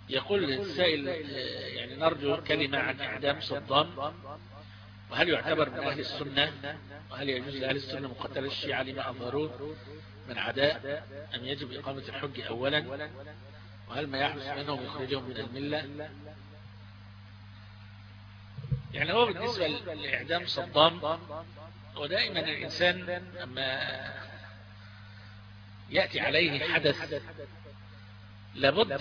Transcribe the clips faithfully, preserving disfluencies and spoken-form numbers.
يقول السائل يعني نرجو كلمة عن إعدام صدام، وهل يعتبر من أهل السنة، وهل يجوز لأهل السنة مقتل الشيعة لما أظهروه من عداء، أم يجب إقامة الحج أولا، وهل ما يحدث منهم يخرجهم من الملة؟ يعني هو بالنسبة لإعدام صدام، ودائما الإنسان لما يأتي عليه حدث لابد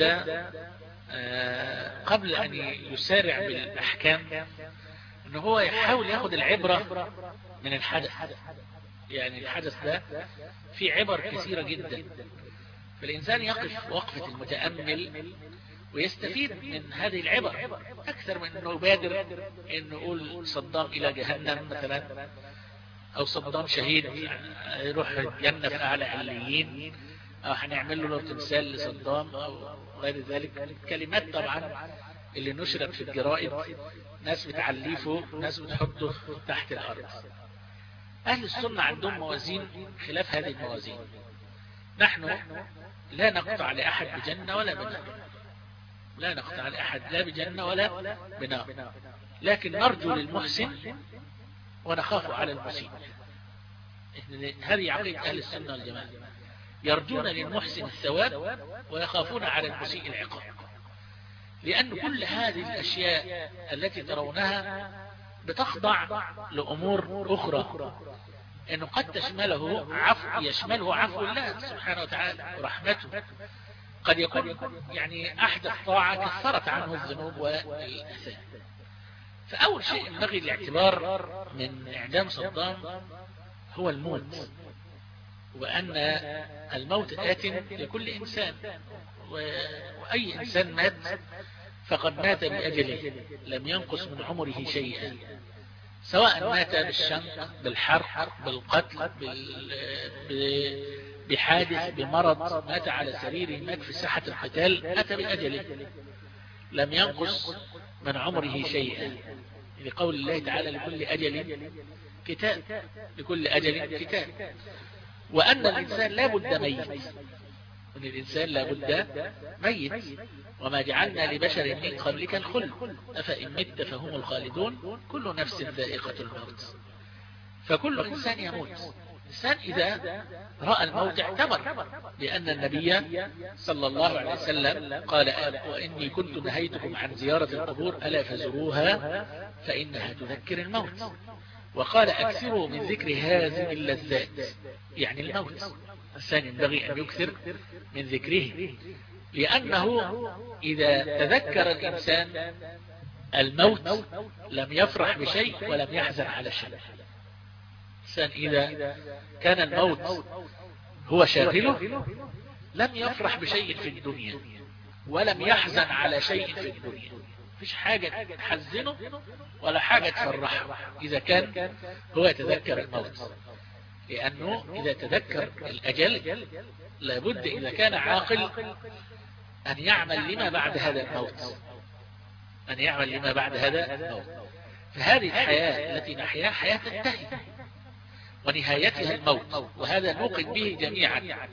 قبل أن يسارع بالأحكام أن هو يحاول يأخذ العبرة من الحدث. يعني الحدث ده في عبر كثيرة جدا، فالإنسان يقف وقفة المتأمل ويستفيد من هذه العبر أكثر من أنه يبادر أنه يقول صدام إلى جهنم مثلا، أو صدام شهيد يروح الجنة في أعلى عليين، أو هنعمل له تمثال لصدام أو غير ذلك. كلمات طبعا اللي نشرت في الجرائد، ناس بتعليفه، ناس بتحطه تحت الأرض. أهل السنة عندهم موازين خلاف هذه الموازين. نحن لا نقطع لأحد بجنة ولا بنار، لا نقطع لأحد لا بجنة ولا بنار، لكن نرجو للمحسن ونخاف على المسيء. هذه عقيدة أهل السنة والجماعة، يرجون للمحسن الثواب ويخافون على المسيء العقاب. لأن كل هذه الأشياء التي ترونها بتخضع لأمور أخرى، إنه قد تشمله عفو، يشمله عفو الله سبحانه وتعالى ورحمته. قد يكون يعني أحدث طاعة كثرت عنه الذنوب والآثام. فأول شيء ينبغي الاعتبار من إعدام صدام هو الموت، وأن الموت آت لكل إنسان، وأي إنسان مات فقد مات بأجله، لم ينقص من عمره شيئا، سواء مات بالشنق، بالحرق، بالقتل، بحادث، بمرض، مات على سريره، مات في ساحة القتال، مات بأجله، لم ينقص من عمره شيئا، لقول الله تعالى لكل أجل كتاب، لكل أجل كتاب. وأن الإنسان لا بد ميت، وأن الإنسان لا بد ميت، وما جعلنا لبشر من قبلك الخلد أفإن مت فهم الخالدون كل نفس ذائقة الموت. فكل إنسان يموت. الإنسان إذا رأى الموت اعتبر، لأن النبي صلى الله عليه وسلم قال وإني كنت نهيتكم عن زيارة القبور ألا فزروها فإنها تذكر الموت. وقال أكثروا من ذكر هذه اللذات، يعني الموت. الإنسان ينبغي أن يكثر من ذكره، لأنه إذا تذكر الإنسان الموت لم يفرح بشيء ولم يحزن على شيء. الإنسان إذا كان الموت هو شاغله لم يفرح بشيء في الدنيا ولم يحزن على شيء في الدنيا. مفيش حاجة تحزنه ولا حاجة تفرحه إذا كان هو يتذكر الموت. لأنه إذا تذكر الأجل لابد إذا كان عاقل أن يعمل لما بعد هذا الموت، أن يعمل لما بعد هذا الموت. فهذه الحياة التي نحياها حياة تنتهي ونهايتها الموت، وهذا نوقن به جميعا.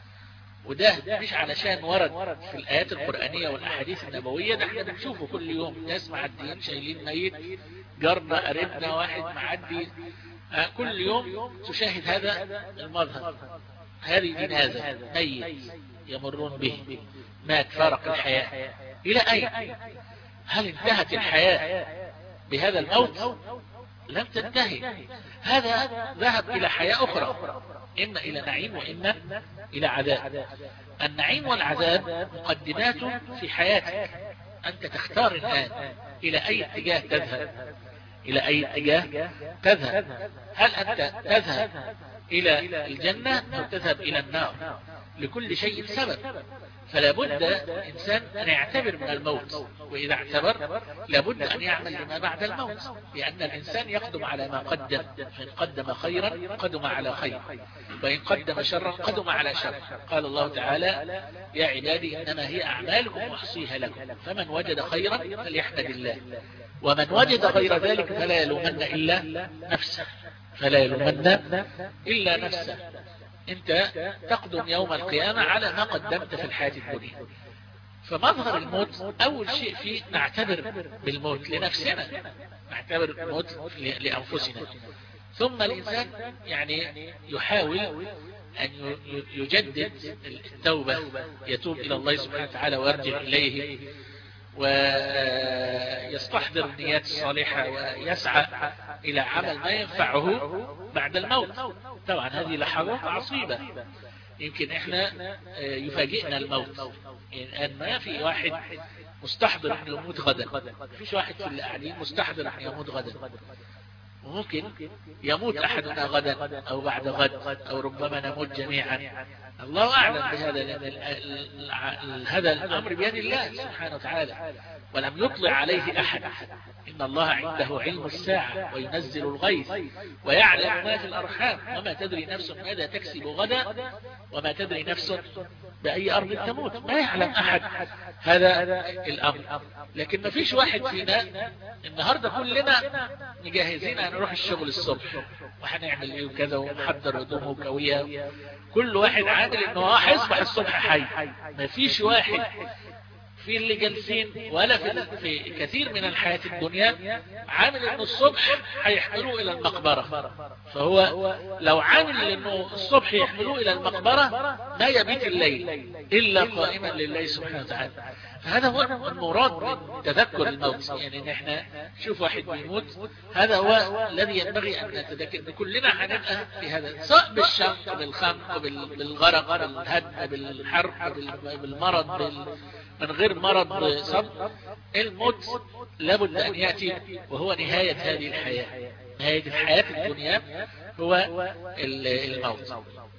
وده مش علشان ورد في الآيات القرآنية والأحاديث النبوية، ده احنا بنشوفه كل يوم، ناس معديين شايلين ميت، جارنا قريبنا واحد معدي، كل يوم تشاهد هذا المظهر. هذه جنازة ميت يمرون به، مات فارق الحياة. إلى أين؟ هل انتهت الحياة بهذا الموت؟ لم تنتهي. هذا ذهب إلى حياة أخرى، إما إلى نعيم وإما إلى عذاب. النعيم والعذاب مقدمات في حياتك، أنت تختار الآن إلى أي اتجاه تذهب، إلى أي اتجاه تذهب. هل أنت تذهب إلى الجنة أو تذهب إلى النار؟ لكل شيء سبب، فلا بد إنسان أن يعتبر من الموت، وإذا اعتبر لابد أن يعمل لما بعد الموت، لأن الإنسان يقدم على ما قدم، فإن قدم خيرا قدم على خير، وإن قدم شرا قدم على شر. قال الله تعالى يا عبادي إنما هي أعمالكم أحصيها لكم فمن وجد خيرا فليحمد الله، ومن وجد غير ذلك فلا يلومن إلا نفسه، فلا يلومن إلا نفسه. انت تقدم يوم القيامة على ما قدمت في الحياة الدنيا. فمظهر الموت أول شيء فيه نعتبر بالموت لنفسنا، نعتبر الموت لأنفسنا، ثم الإنسان يعني يحاول أن يجدد التوبة، يتوب إلى الله سبحانه وتعالى ويرجع إليه ويستحضر النيات الصالحة ويسعى إلى عمل ما ينفعه بعد الموت. طبعا هذه لحظات عصيبة، يمكن احنا يفاجئنا الموت، يعني ما في واحد مستحضر أن يموت غدا، فيش واحد في اللي قاعدين مستحضر أن يموت غدا، وممكن يموت أحدنا غدا أو بعد غد أو ربما نموت جميعا، الله أعلم بهذا، لأن هذا الأمر بيد الله سبحانه وتعالى ولم يطلع عليه أحد. إن الله عنده علم الساعة وينزل الغيث ويعلم ما في الأرحام وما تدري نفس ماذا تكسب غدا وما تدري نفس بأي أرض تموت، ما يعلم أحد هذا الأمر. لكن ما فيش واحد فينا النهاردة كلنا مجهزين أن نروح الشغل الصبح وحنعمل ايه وكذا ومحضر هدومه كوية، كل واحد عامل انه هيصبح الصبح حي. ما فيش واحد في اللي جالسين ولا في, في كثير من الحياة الدنيا عامل انه الصبح هيحملوه الى المقبرة، فهو لو عامل انه الصبح يحملوه الى المقبرة ما يبيت الليل الا قائما لله سبحانه وتعالى. فهذا هو المراد من تذكر الموت، يعني ان احنا نشوف واحد بيموت، هذا هو الذي ينبغي ان نتذكر ان كلنا هنبقى في هذا، سواء بالشنق بالخنق بالغرق بالهدم بالحرق بالمرض بال... من غير مرض صب، الموت لابد ان يأتي وهو نهاية هذه الحياة، نهاية الحياة الدنيا هو الموت.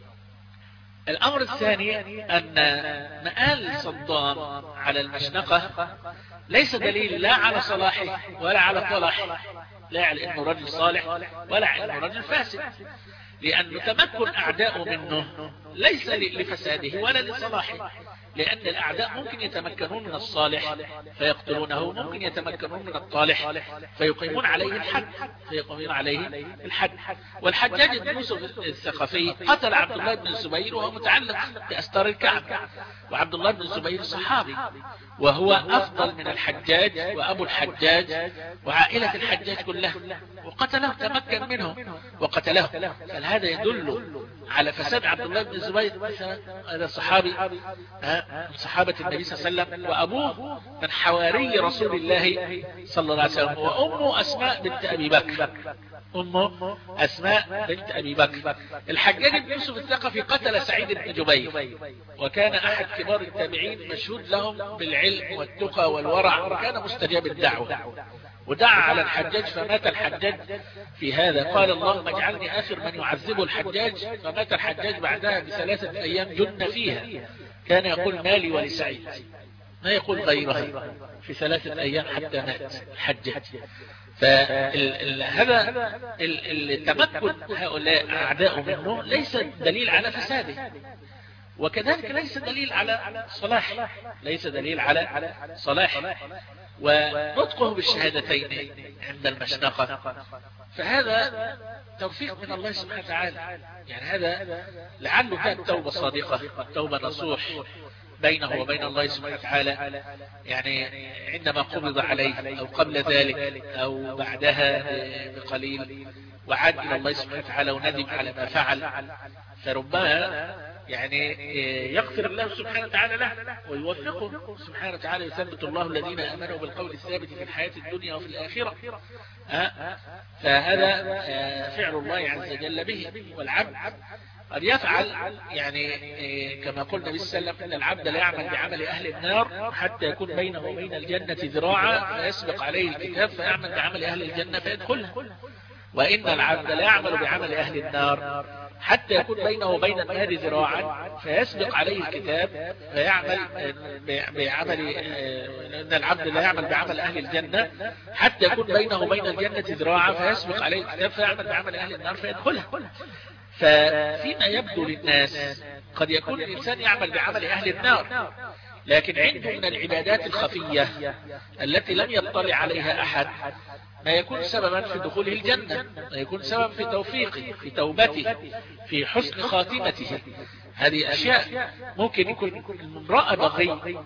الأمر الثاني أن مآل صدام على المشنقة ليس دليل لا على صلاحه ولا على طلاحه، لا على أنه رجل صالح ولا على أنه رجل فاسد، لأن تمكن أعداءه منه ليس لفساده ولا لصلاحه، لأن الأعداء ممكن يتمكنون من الصالح فيقتلونه، ممكن يتمكنون من الطالح فيقيمون عليه الحد فيقيمون عليه الحد. والحجاج بن يوسف الثقفي قتل عبد الله بن الزبير وهو متعلق بأستار الكعبة، وعبد الله بن الزبير صحابي وهو أفضل من الحجاج وأبو الحجاج وعائلة الحجاج كلها، وقتله تمكن منه وقتله. فهذا يدل على فساد عبد الله بن الزبير، هذا الصحابي من صحابة النبي صلى الله عليه وسلم، وأبوه من حواري رسول الله صلى الله عليه وسلم، وأمه أسماء بنت أبي بكر، أمه أسماء بنت أبي بكر. الحجاج بن يوسف الثقفي قتل سعيد بن جبير، وكان أحد كبار التابعين مشهود لهم بالعلم والتقى والورع، وكان مستجاب الدعوة، ودعا على الحجاج فمات الحجاج في هذا، قال اللهم اجعلني آخر من يعذبه الحجاج، فمات الحجاج بعدها بثلاثة أيام جن فيها، كان يقول مالي ولسعيد، ما يقول غيرها، في ثلاثة أيام حتى مات الحجاج. فهذا التمكن هؤلاء أعداء منه ليس دليل على فساده، وكذلك ليس دليل على صلاح، ليس دليل على صلاح. ونطقه بالشهادتين عند المشنقة فهذا توفيق من الله سبحانه وتعالى، يعني هذا لعله كانت توبة صادقة، توبة نصوح بينه وبين الله سبحانه وتعالى، يعني عندما قبض عليه أو قبل ذلك أو بعدها بقليل وعاد إلى الله سبحانه وتعالى وندم على ما فعل، فربما يعني يغفر الله سبحانه وتعالى له ويوفقه سبحانه وتعالى، يثبت الله الذين آمنوا بالقول الثابت في الحياة الدنيا وفي الآخرة. فهذا فعل الله عز وجل به، والعبد قد يفعل يعني كما قلنا النبي صلى الله عليه وسلم ان العبد لا يعمل بعمل اهل النار حتى يكون بينه وبين الجنة ذراعا فيسبق عليه الكتاب فيعمل بعمل اهل الجنة فيدخلها، وان العبد لا يعمل بعمل اهل النار حتى يكون بينه وبين النار ذراعا فيسبق عليه الكتاب فيعمل بعمل، ان العبد لا يعمل بعمل اهل الجنة حتى يكون بينه وبين الجنة ذراعا فيسبق عليه الكتاب فيعمل بعمل اهل النار فيدخلها. ففيما يبدو للناس قد يكون الإنسان يعمل بعمل أهل النار، لكن عنده من العبادات الخفية التي لم يطلع عليها أحد ما يكون سببا في دخوله الجنة، ما يكون سببا في توفيقه، في توبته، في حسن خاتمته. هذه أشياء ممكن يكون امرأة بغي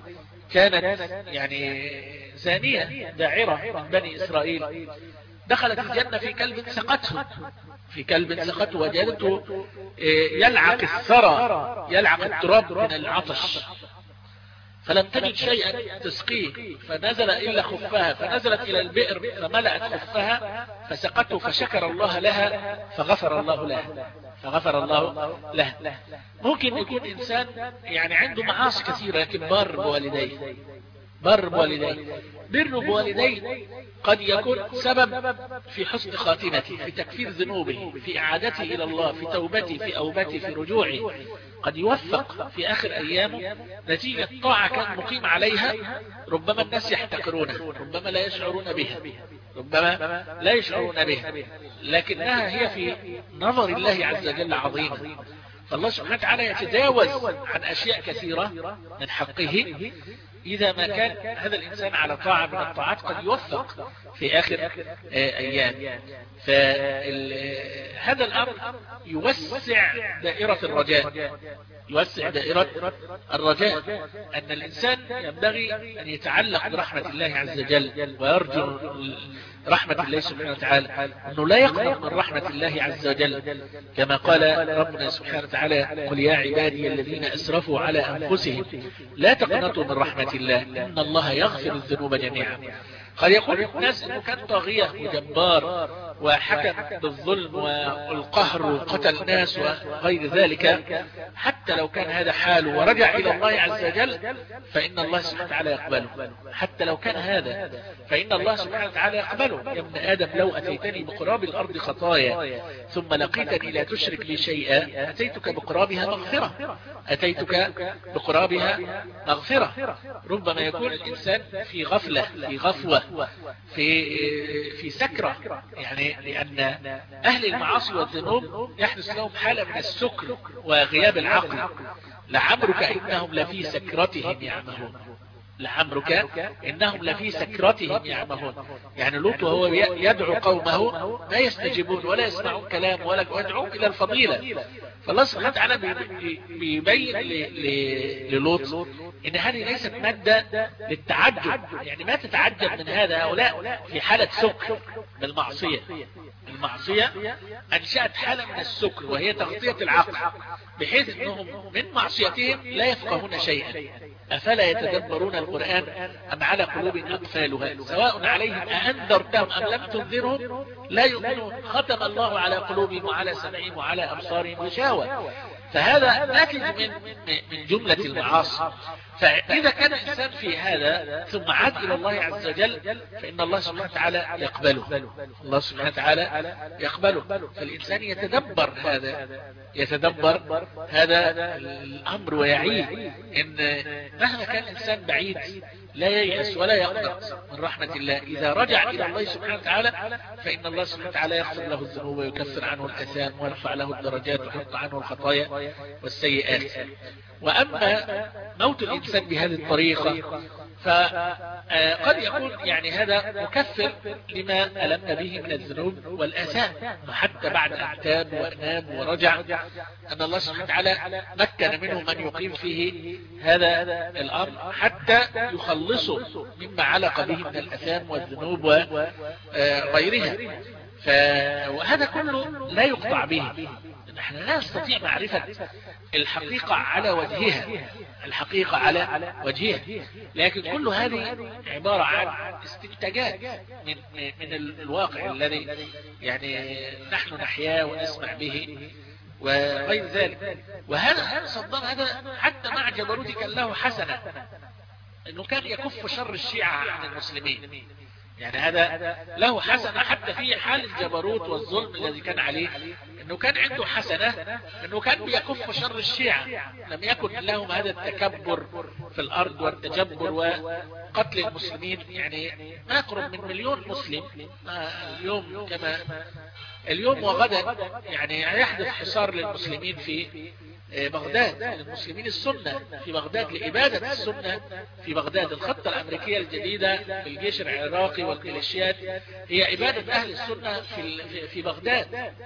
كانت يعني زانية داعرة من بني إسرائيل، دخلت الجنة في كلب سقته في كلب سقته وجدته يلعق الثرى، يلعق التراب من العطش، فلم تجد شيئا تسقيه، فنزل إلا خفها، فنزلت إلى البئر فملأت خفها فسقته، فشكر الله لها فغفر الله لها فغفر الله لها. ممكن يكون إنسان يعني عنده معاصي كثيرة لكن بار بوالديه، بر بوالديه، بر بوالديه قد يكون سبب في حسن خاتمته، في تكفير ذنوبه، في إعادته إلى الله، في توبته، في أوبته، في رجوعه. قد يوفق في آخر أيامه نتيجة طاعة كان مقيم عليها، ربما الناس يحتقرونه، ربما لا يشعرون بها، ربما لا يشعرون بها، لكنها هي في نظر الله عز وجل عظيمة. فالله سبحانه وتعالى يتجاوز عن أشياء كثيرة من حقه إذا ما كان هذا الإنسان على طاعة من الطاعات، قد يوفق في آخر أيام. فهذا الأمر يوسع دائرة الرجاء، يوسع دائرة الرجاء أن الإنسان ينبغي أن يتعلق برحمة الله عز وجل ويرجو رحمة الله سبحانه وتعالى، أنه لا يقنط من رحمة الله عز وجل، كما قال ربنا سبحانه وتعالى: قل يا عبادي الذين أسرفوا على أنفسهم لا تقنطوا من رحمة الله إن الله يغفر الذنوب جميعا. قد يقول الناس أنه كان طاغية وجبار وحكم بالظلم والقهر وقتل الناس وغير ذلك، حتى لو كان هذا حاله ورجع إلى الله عز وجل فإن الله سبحانه وتعالى يقبله، حتى لو كان هذا فإن الله سبحانه وتعالى يقبله. يا ابن آدم لو أتيتني بقراب الأرض خطايا ثم لقيتني لا تشرك بي شيئا أتيتك بقرابها مغفرة، أتيتك بقرابها مغفرة. ربما يكون الإنسان في غفلة، في غفوة، في في سكرة، يعني لأن أهل المعاصي والذنوب يحدث لهم حالة من السكر وغياب العقل. لعمرك إنهم لفي سكرتهم يعمهون، لعمرك إنهم لفي سكرتهم يعمهون. يعني لوط وهو يدعو قومه لا يستجيبون ولا يسمعون كلام ولا يدعون إلى الفضيلة. فالله سبحانه وتعالى بيبين للوط إن هذه ليست مادة للتعجب، يعني ما تتعجب من هذا، هؤلاء في حالة سكر بالمعصية. المعصية أنشأت حالة من السكر وهي تغطية العقل، بحيث أنهم من معصيتهم لا يفقهون شيئا. أفلا يتدبرون القرآن أم على قلوب أقفالها سواء عليهم أأنذرتهم أم لم تنذرهم لا يؤمنون ختم الله على قلوبهم وعلى سمعهم وعلى أبصارهم غشاوة. فهذا ناتج من من جملة المعاصي. فإذا كان الإنسان في هذا ثم عاد إلى الله عز وجل فإن الله سبحانه وتعالى يقبله، الله سبحانه وتعالى يقبله. فالإنسان يتدبر هذا، يتدبر هذا الأمر ويعيه إن مهما كان الإنسان بعيد لا ييأس ولا يقنط من رحمة الله. إذا رجع إلى الله سبحانه وتعالى فإن الله سبحانه وتعالى يغفر له الذنوب ويكفر عنه الآثام ويرفع له الدرجات ويحط عنه الخطايا والسيئات. وأما موت الإنسان بهذه الطريقة فقد يكون يعني هذا مكفر لما ألم به من الذنوب والآثام، وحتى بعد أن تاب وأناب ورجع أن الله سبحانه وتعالى مكن منه من يقيم فيه هذا الأمر حتى يخلصه مما علق به من الآثام والذنوب وغيرها. وهذا كله لا يقطع به. نحن لا نستطيع معرفة الحقيقة على وجهها، الحقيقة على وجهها، لكن كل هذه عبارة عن استنتاجات من من الواقع الذي يعني نحن نحياه ونسمع به وغير ذلك. وهذا صدام هذا حتى مع جبروت كان له حسنة، انه كان يكف شر الشيعة عن المسلمين. يعني هذا له حسنة حتى في حال الجبروت والظلم الذي كان عليه، انه كان عنده حسنة انه كان بيكف شر الشيعة. لم يكن لهم هذا التكبر في الارض والتجبر وقتل المسلمين. يعني ما يقرب من مليون مسلم اليوم كما اليوم وغدا يعني يحدث حصار للمسلمين في بغداد، للمسلمين السنة في بغداد لإبادة السنة في بغداد. الخطة الأمريكية الجديدة في الجيش العراقي والميليشيات هي إبادة أهل السنة في في بغداد.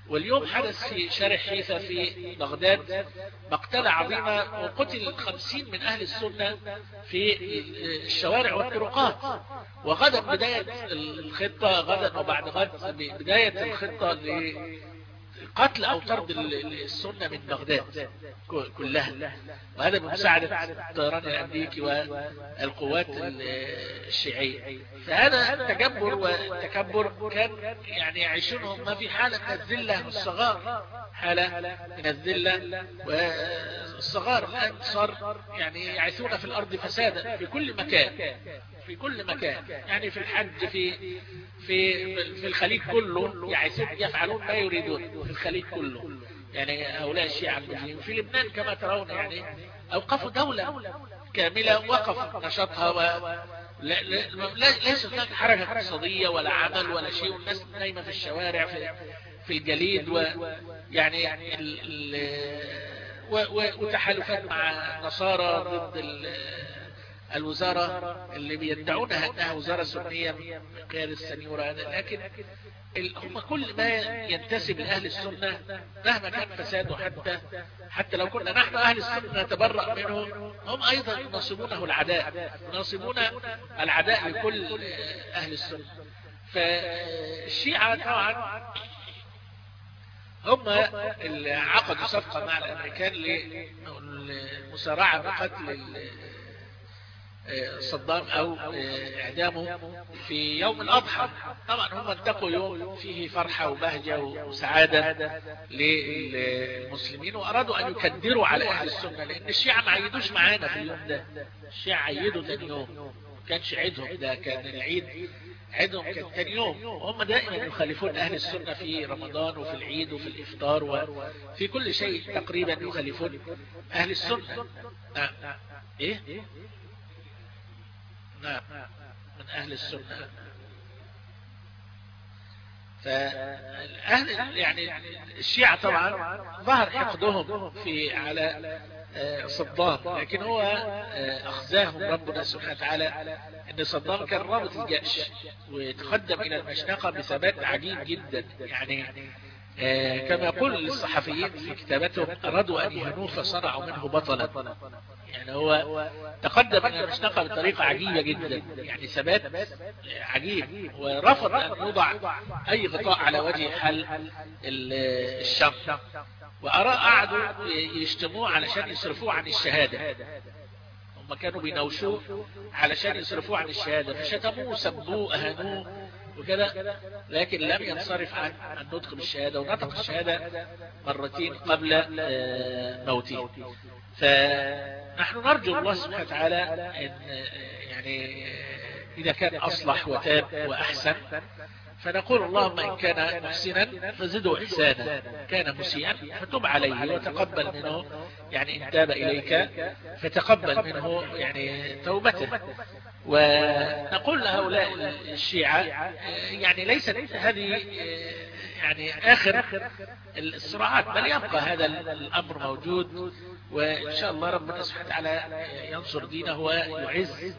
واليوم حدث في شارع حيفا في بغداد مقتلة عظيمة، وقتل خمسين من أهل السنة في الشوارع والطرقات. وغدا بداية الخطة، غدا وبعد غد بداية الخطة لقتل أو طرد السنة من بغداد كلها، وهذا بمساعدة الطيران الأمريكي والقوات الشيعية. فهذا التجبر والتكبر كان يعني يعيشونهم ما في حالة من الذلة والصغار، حالة من الذلة والصغار. الآن صار يعني يعيثون في الأرض فسادا في كل مكان، في كل مكان، يعني في الحج، في في في الخليج كله يعيثون، يفعلون ما يريدون في الخليج كله. يعني هؤلاء الشيعة المسلمين في لبنان كما ترون يعني أوقفوا دولة كاملة، وقف نشاطها، و لا لا ليس هناك حركة اقتصادية ولا عمل ولا شيء، والناس نايمة في الشوارع في في الجليد، ويعني ال ال وتحالفات مع النصارى ضد الوزارة اللي بيدعونها انها وزارة سنية من قيادة السنيورة، لكن هم كل ما ينتسب لأهل السنة مهما كان فساده، حتى حتى لو كنا نحن أهل السنة نتبرأ منه، هم أيضا يناصبونه العداء، يناصبون العداء لكل أهل السنة. فالشيعة طبعا هم اللي عقدوا صفقة مع الأمريكان للمسارعة بقتل صدام أو إعدامه في يوم الأضحى. طبعا هم انتقوا يوم فيه فرحة وبهجة وسعادة للمسلمين، وأرادوا أن يكدروا على أهل السنة، لأن الشيعة ما عيدوش معانا في اليوم ده. الشيعة عيدوا ثاني يوم، كانش عيدهم ده، كان العيد عيدهم كان ثاني يوم. وهم دائما يخالفون أهل السنة في رمضان وفي العيد وفي الإفطار وفي كل شيء تقريبا يخالفون أهل السنة. نعم. إيه؟ نعم، من أهل السنة. فالأهل يعني الشيعة طبعا ظهر حقدهم في على صدام، لكن هو أخزاهم ربنا سبحانه وتعالى أن صدام كان رابط الجيش وتقدم إلى المشنقة بثبات عجيب جدا. يعني كما يقول الصحفيين في كتابتهم أرادوا أن يهنوه فصنعوا منه بطلا. يعني هو تقدم إلى المشنقة بطريقة عجيبة جدا، يعني ثبات عجيب، ورفض أن يوضع أي غطاء على وجه حل الشم. وأراء قعدوا يشتموه علشان يصرفوه عن الشهادة، هم كانوا بينوشوه علشان يصرفوه عن الشهادة، فشتموه سبوه أهانوه وكذا، لكن لم ينصرف عن النطق بالشهادة، ونطق الشهادة مرتين قبل موته. فنحن نرجو الله سبحانه وتعالى أن يعني إذا كان أصلح وتاب وأحسن فنقول اللهم إن كان محسنا فزده إحسانا، كان مسيئا فتب عليه وتقبل منه، يعني إن تاب إليك فتقبل منه يعني توبته. ونقول لهؤلاء الشيعة يعني ليست هذه يعني آخر الصراعات، بل يبقى هذا الأمر موجود، وإن شاء الله ربنا سبحانه وتعالى ينصر دينه ويعز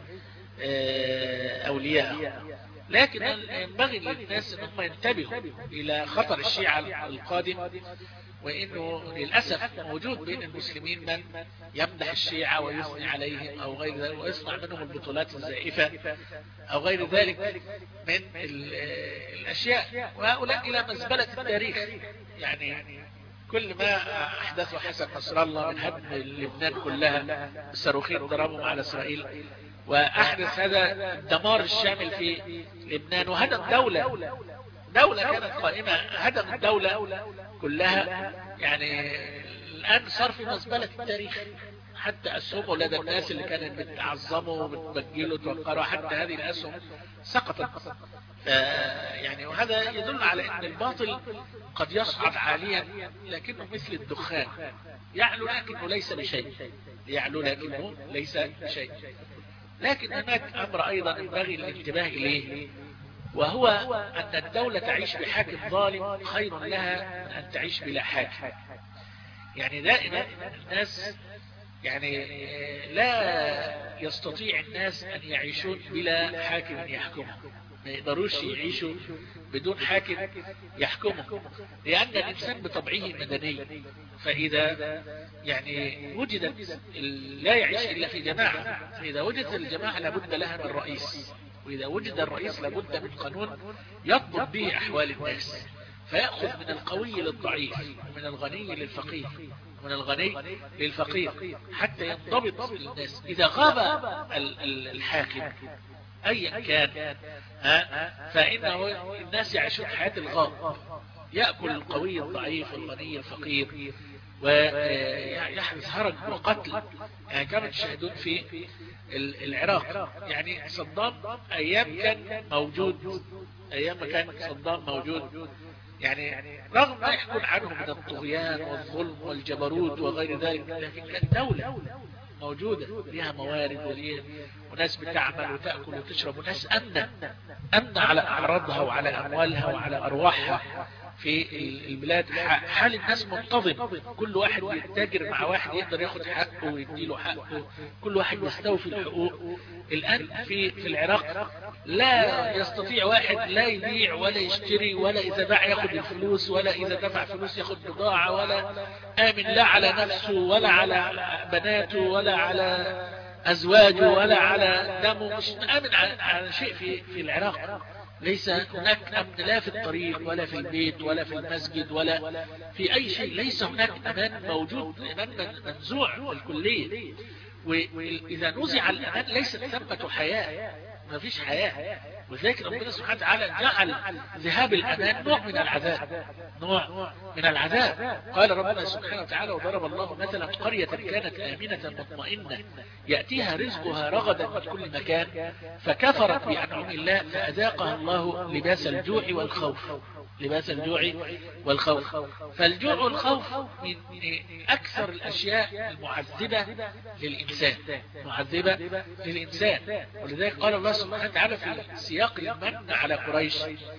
أولياءه. لكن ينبغي للناس ان هم ينتبهوا الى خطر الشيعة القادم، وانه للأسف موجود بين المسلمين من يمدح الشيعة ويثني عليهم او غير ذلك، ويصنع منهم البطولات الزائفة او غير ذلك من الاشياء، وهؤلاء الى مزبلة التاريخ. يعني كل ما احدثه حسن نصر الله من هدم لبنان كلها بالصاروخين ضربهم على اسرائيل، واحدث هذا الدمار الشامل في لبنان، وهدم دولة دولة كانت قائمة، هدم الدولة كلها. يعني الآن صار في مزبلة التاريخ، حتى أسهمه لدى الناس اللي كانت بتعظمه وبتبجله وتوقره، حتى هذه الأسهم سقطت. يعني وهذا يدل على أن الباطل قد يصعد عاليا لكنه مثل الدخان، يعلو لكنه ليس بشيء، يعلو لكنه ليس بشيء. لكن هناك أمر أيضا ينبغي الانتباه إليه، وهو أن الدولة تعيش بحاكم ظالم خير لها من أن تعيش بلا حاكم. يعني دائما الناس يعني لا يستطيع الناس أن يعيشون بلا حاكم يحكمهم، ما يقدروش يعيشوا بدون حاكم يحكمهم، لأن الإنسان بطبعه مدني. فإذا يعني وجدت لا يعيش إلا في جماعة، فإذا وجدت الجماعة لابد لها من رئيس، وإذا وجد الرئيس لابد من قانون يضبط به أحوال الناس، فيأخذ من القوي للضعيف، ومن الغني للفقير، ومن الغني للفقير، حتى ينضبط الناس. إذا غاب الحاكم أيا كان فإنه الناس يعيشون حياة الغاب، يأكل القوي الضعيف والغني الفقير، ويحدث هرج وقتل. يعني كما تشاهدون في العراق، يعني صدام أيام كان موجود، أيام ما كان صدام موجود، يعني رغم ما يحكون عنه من الطغيان والظلم والجبروت وغير ذلك، لكن كانت دولة موجودة لها موارد وليها وناس بتعمل وتأكل وتشرب، وناس أمنة أمنة على أعراضها وعلى أموالها وعلى أرواحها في البلاد. حال الناس منتظم، كل واحد يتاجر مع واحد يقدر ياخد حقه ويديله حقه، كل واحد يستوفي الحقوق. الآن في في العراق لا يستطيع واحد لا يبيع ولا يشتري، ولا إذا باع ياخد الفلوس، ولا إذا دفع فلوس ياخد بضاعة، ولا آمن لا على نفسه ولا على بناته ولا على أزواجه ولا على دمه، مش آمن على شيء في في العراق. ليس هناك أمن لا في الطريق ولا في البيت ولا في المسجد ولا في أي شيء، ليس هناك أمان موجود، الأمان منزوع الكلية. وإذا نزع الأمان ليست ثمة حياة، ما فيش حياة. وذلك ربنا سبحانه وتعالى جعل ذهاب الأمان نوع من العذاب، نوع من العذاب. قال ربنا سبحانه وتعالى: وضرب الله مثلا قرية كانت آمنة مطمئنة يأتيها رزقها رغدا من كل مكان فكفرت بأنعم الله فأذاقها الله لباس الجوع والخوف، لباس الجوع والخوف. فالجوع والخوف من أكثر الأشياء المعذبة للإنسان، معذبة للإنسان. ولذلك قال الله سبحانه وتعالى في سياق المن على قريش: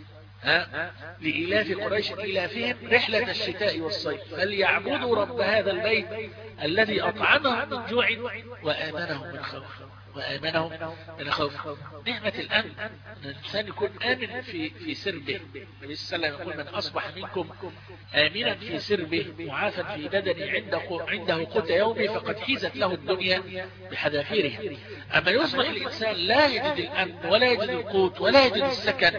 ها لإلاف قريش إلافهم رحلة الشتاء والصيف فليعبدوا رب هذا البيت الذي أطعمهم من جوع وآمنهم من خوف، وآمنهم من خوف. نعمة الأمن أن الإنسان يكون آمن في في سربه. النبي صلى الله عليه وسلم يقول: من أصبح منكم آمنا في سربه معافى في بدنه عنده عنده قوت يومه فقد حيزت له الدنيا بحذافيرها. أما يصبح الإنسان لا يجد الأمن ولا يجد القوت ولا يجد السكن،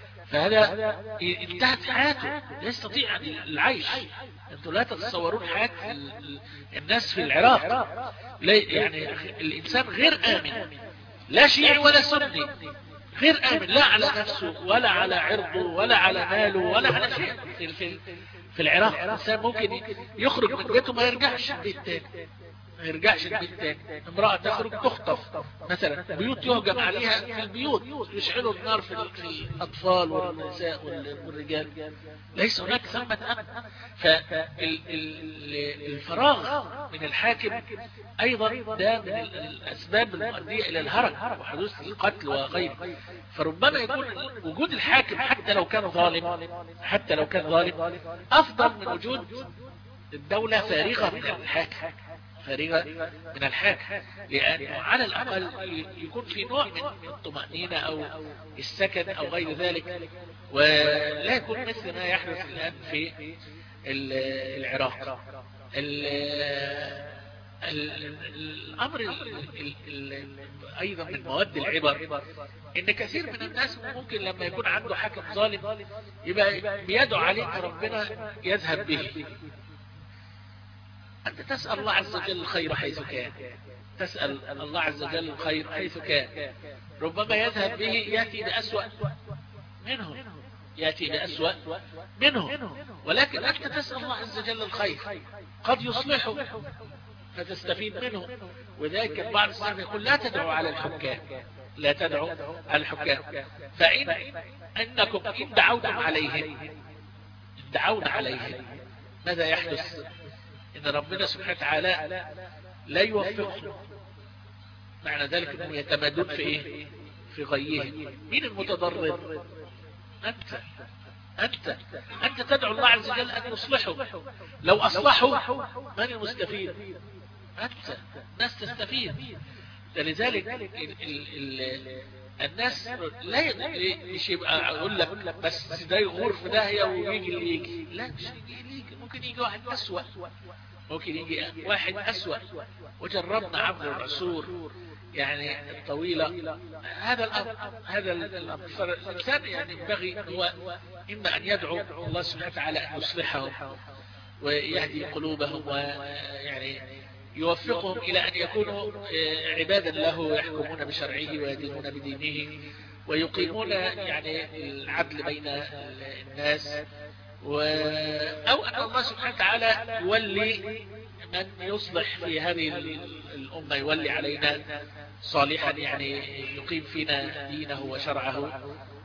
فهذا انتهت حياته، لا يستطيع العيش. انتم لا تتصورون حياة الناس في العراق، يعني الإنسان غير آمن، لا شيعي ولا سني، غير آمن لا على نفسه ولا على عرضه ولا على ماله ولا على شيء. في, في, في العراق الإنسان ممكن يخرج من بيته ما يرجعش البيت تاني، ما يرجعش البيت تاني. امرأة تخرج تخطف مثلا، بيوت يهجم عليها في البيوت، يشعلوا النار في, في الأطفال والنساء والرجال، ليس هناك ثمة أمن. فالفراغ من الحاكم أيضا ده من الأسباب المؤدية إلى الهرج وحدوث القتل وغيره. فربما يكون وجود الحاكم حتى لو كان ظالم، حتى لو كان ظالم أفضل من وجود الدولة فارغة من الحاكم، فارغة من الحاكم، لأنه على الأقل يكون في نوع من الطمأنينة أو السكن أو غير ذلك، ولا يكون مثل ما يحدث الآن في العراق. الأمر أيضا من مواد العبر إن كثير من الناس ممكن لما يكون عنده حاكم ظالم يبقى بيدعو عليه ربنا يذهب به. أنت تسأل الله عز وجل الخير حيث كان، تسأل الله عز وجل الخير حيث كان، ربما يذهب به يأتي بأسوأ منه، يأتي بأسوأ منه، ولكن أنت تسأل الله عز وجل الخير قد يصلحه فتستفيد منه. وذلك بعض السلف يقول: لا تدعوا على الحكام، لا تدعوا على الحكام، فإن أنكم إن دعوتم عليهم إن دعونا عليهم ماذا يحدث؟ إن ربنا سبحانه وتعالى لا يوفقهم. معنى ذلك أنهم يتمادون في إيه؟ في غيهم. مين المتضرر؟ أنت أنت أنت تدعو الله عز وجل أن يصلحوا. لو أصلحوا من المستفيد؟ أنت. الناس تستفيد. فلذلك ال ال ال الناس لا مش يبقى اقول لك بس ده يغور في داهيه ويجي اللي يجي، لا مش يجي اللي يجي، ممكن يجي واحد اسوأ، ممكن يجي واحد اسوأ. وجربنا عبر العصور يعني الطويلة هذا الأمر، هذا الأمر. فالإنسان يعني ينبغي هو إما أن يدعو الله سبحانه وتعالى أن يصلحهم ويهدي قلوبهم ويعني يوفقهم إلى أن يكونوا عبادا له يحكمون بشرعه ويدينون بدينه ويقيمون يعني العدل بين الناس، و... أو أن الله سبحانه وتعالى يولي من يصلح في هذه الأمة، يولي علينا صالحا يعني يقيم فينا دينه وشرعه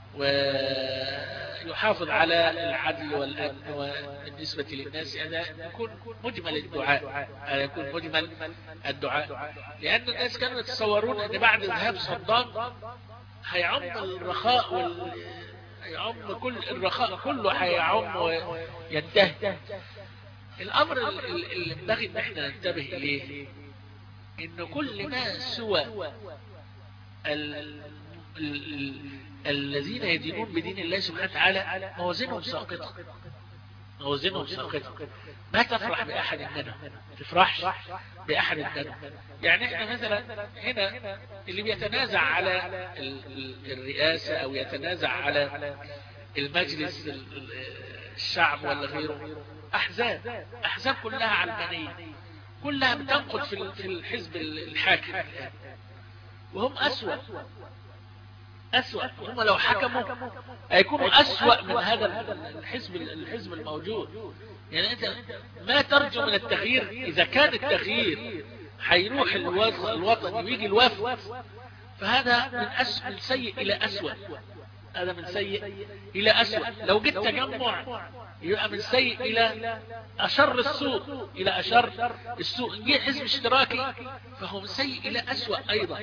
ويحافظ على العدل والأمن. وبالنسبة للناس هذا يكون مجمل الدعاء، هذا يكون مجمل الدعاء، لأن الناس كانوا يتصورون أن بعد ذهاب صدام هيعم الرخاء وال... هيعم كل الرخاء كله هيعم وينتهي. الأمر اللي ينبغي ان احنا ننتبه إليه إن كل ما سوى ال... ال... ال... الذين يدينون بدين الله سبحانه وتعالى موازينهم ساقطة، موازينهم ساقطة. ما تفرح بأحد منهم، تفرحش بأحد منهم. يعني احنا مثلا هنا اللي بيتنازع على الرئاسة أو يتنازع على المجلس الشعب ولا غيره أحزاب، أحزاب كلها علمانية، كلها بتنقد في الحزب الحاكم، وهم أسوأ أسوأ. هم لو حكموا هيكونوا أسوأ من هذا الحزب الحزب الموجود. يعني أنت ما ترجو من التغيير إذا كان التغيير هيروح الوطن ويجي الوفد، فهذا من أسوأ، من سيء إلى أسوأ، هذا من سيء إلى أسوأ. لو جيت تجمع يبقى من سيء إلى أشر السوء، إلى أشر السوء. إن جه حزب اشتراكي فهو من سيء إلى أسوأ أيضا.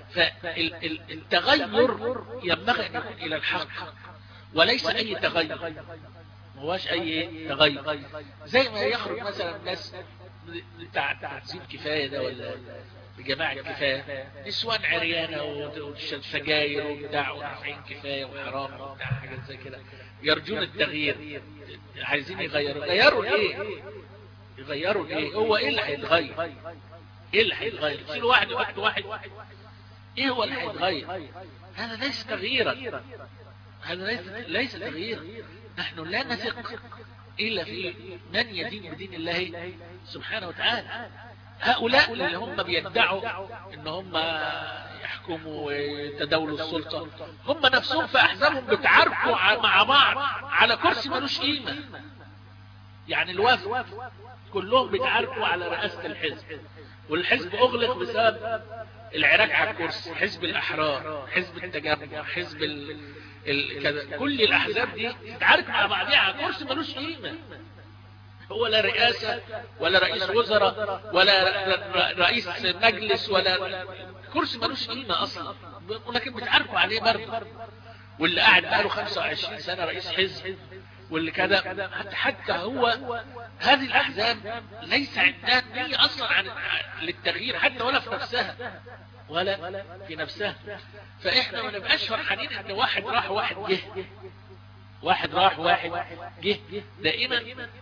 فالتغير ينبغي أن يكون إلى الحق وليس أي تغير، ما هوش أي تغير. زي ما يخرج مثلا ناس بتاع تنظيم كفاية ده ولا بجماعة كفاية، نسوان عريانة وسجاير وبتاع ونافعين كفاية وحرام وبتاع حاجات زي كده، يرجون التغيير، عايزين يغيروا. غيروا ايه؟ يغيروا ايه؟ هو ايه اللي هيتغير؟ ايه اللي هيتغير؟ يصير واحد يحط واحد، ايه هو اللي هيتغير؟ هذا ليس تغييرا، هذا ليس ليس تغييرا. نحن لا نثق الا في من يدين بدين الله سبحانه وتعالى. هؤلاء اللي هم بيدعوا ان هم يحكموا ويتداولوا السلطة، هم نفسهم في احزابهم بتعاركوا مع بعض على كرسي ملوش قيمة. يعني الوفد كلهم بيتعاركوا على رئاسة الحزب، والحزب اغلق بسبب العراك على الكرسي. حزب الاحرار، حزب التجمع، حزب ال... ال... كذا، كل الاحزاب دي تتعارك مع بعضها على كرسي ملوش قيمة. هو لا رئاسة ولا رئيس وزراء ولا رئيس مجلس ولا كرسي ملوش قيمة اصلا، ولكن بتعرفوا عليه برضه. واللي قاعد بقاله خمسة وعشرين سنة رئيس حزب واللي كذا، حتى حتى هو هذه الاحزاب ليس عندها نية اصلا عن للتغيير حتى ولا في نفسها ولا في نفسها. فاحنا ما نبقاش فرحانين ان واحد راح واحد جه، واحد راح واحد جه. دائما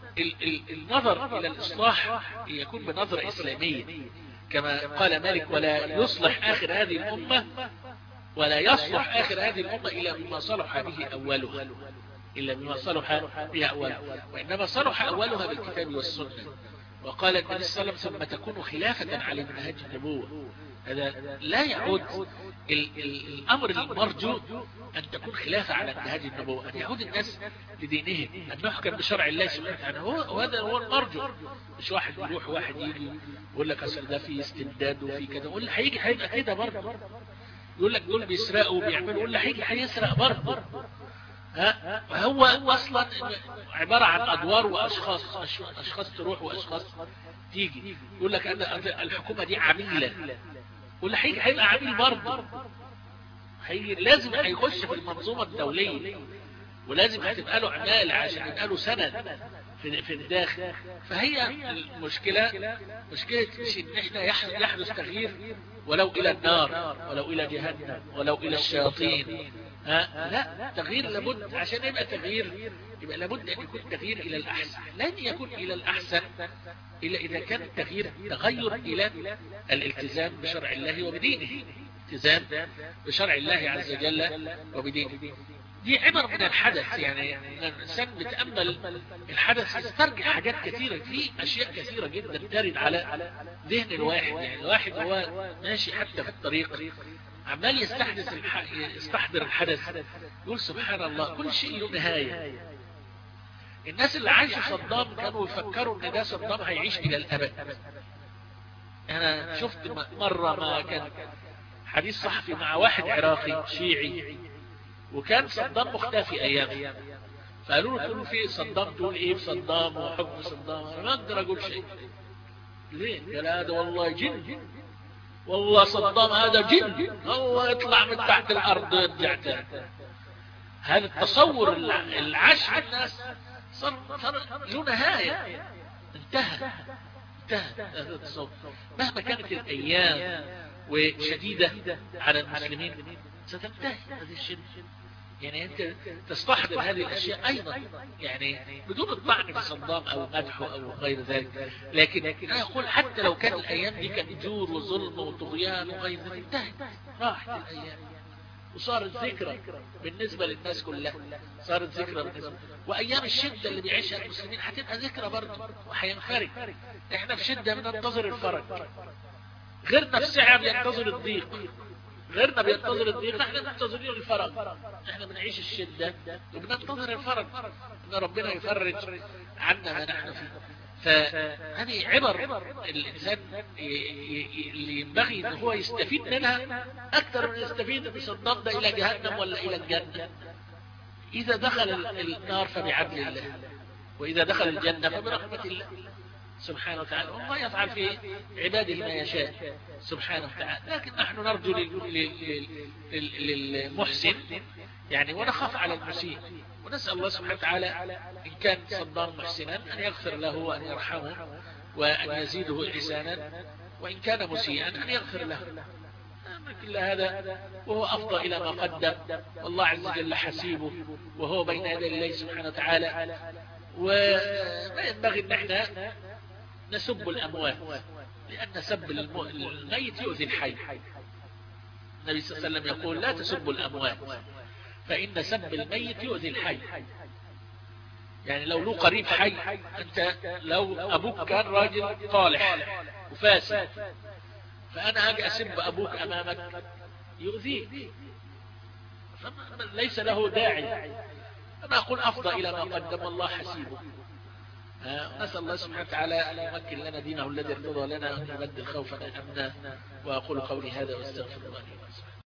النظر الى الاصلاح يكون بنظرة اسلامية كما قال مالك: ولا يصلح اخر هذه الامة ولا يصلح اخر هذه الامة الا بما صلح به اولها، الا بما صلح به اولها، وانما صلح اولها بالكتاب والسنة. وقال النبي صلى الله عليه وسلم: ثم تكون خلافة على منهج النبوة. هذا لا يعود ال ال الامر المرجو ان تكون خلافة على منهج النبوة، ان يعود الناس لدينهم، ان نحكم بشرع الله سبحانه وتعالى. وهذا هو المرجو، مش واحد يروح واحد يجي يقول لك اصل ده في استبداد وفي كذا، واللي هيجي هيبقى كده برضه. يقول لك دول بيسرقوا وبيعملوا، واللي هيجي هيسرق برضه. ها هو اصلا عبارة عن ادوار واشخاص، اشخاص تروح واشخاص تيجي. يقول لك انا الحكومة دي عميلة، واللي هيجي هيبقى عميل برضه. هيجي لازم هيخش في المنظومة الدولية، ولازم هتبقى له عمالة عشان يبقى له سند. في, في الداخل. فهي المشكلة مشكلة مش ان احنا يحدث تغيير ولو الى النار ولو الى جهنم ولو الى الشياطين، ها لا، تغيير لابد عشان يبقى تغيير، يبقى لابد ان يكون تغيير الى الاحسن. لن يكون الى الاحسن الا اذا كان التغيير تغير الى الالتزام بشرع الله وبدينه، التزام بشرع الله عز وجل وبدينه. دي عبر من الحدث، يعني الانسان بيتامل الحدث يسترجع حاجات كثيره، في اشياء كثيره جدا ترد على ذهن الواحد. يعني الواحد هو ماشي حتى في الطريق عمال يستحدث الح... يستحضر الحدث، يقول سبحان الله كل شيء له نهايه. الناس اللي عايشوا صدام كانوا يفكروا ان ده صدام هيعيش الى الابد. انا شفت مره ما كان حديث صحفي مع واحد عراقي شيعي، وكان صدام مختفي ايام، فقالوا له تقول في صدام تقول ايه في صدام وحكم صدام؟ انا ما اقدر اقول شيء. ليه؟ قال هذا والله جن، والله صدام هذا جن، هو يطلع من تحت الارض ويرجع تاني. هذا التصور العاش في الناس صار له نهايه، انتهى انتهى هذا التصور. مهما كانت الايام وشديدة على المسلمين ستنتهي هذه الشدة. يعني انت تستحضر هذه الاشياء ايضا، يعني بدون الطعن في صدام او مدحه او غير ذلك، لكن انا اقول حتى لو كان الايام دي كان جور وظلم وطغيان وغير ذلك، انتهت راحت الايام وصارت ذكرى بالنسبة للناس كلها، صارت ذكرى بالنسبة. وايام الشدة اللي بيعيشها المسلمين هتبقى ذكرى برضه وهينفرج. احنا في شدة بننتظر الفرج، غيرنا في سعة بينتظر الضيق، غيرنا بينتظر الضيق، احنا منتظرين الفرج. احنا بنعيش الشدة وبننتظر الفرج، ان ربنا يفرج عنا ما نحن فيه. فهذه عبر الانسان اللي ينبغي ان هو يستفيد منها اكثر من يستفيد من صدام ده الى جهنم ولا الى الجنة. اذا دخل النار فبعدل الله، واذا دخل الجنة فبرحمة الله سبحانه وتعالى. والله يفعل في عباده ما يشاء سبحانه وتعالى. لكن نحن نرجو للمحسن يعني ونخاف على المسيء، ونسأل الله سبحانه وتعالى إن كان صدام محسنا أن يغفر له وأن يرحمه وأن يزيده إحسانا، وإن كان مسيئا أن يغفر له. كل هذا وهو أفضى إلى ما قدم، والله عز وجل حسيبه وهو بين يدي الله سبحانه وتعالى. وما ينبغي أن احنا نسب الأموات، لأن سب الميت يؤذي الحي. النبي صلى الله عليه وسلم يقول لا تسبوا الأموات فإن سب الميت يؤذي الحي. يعني لو له قريب حي، أنت لو أبوك كان راجل طالح وفاسد، فأنا أجي أسب أبوك أمامك يؤذيك، ليس له داعي. أنا أقول أفضى إلى ما قدم الله حسيبه. نسأل الله سبحانه وتعالى أن يمكن لنا دينه الذي ارتضى لنا، وأن يبدل خوفنا أمنا. وأقول قولي هذا واستغفر الله لي ولكم.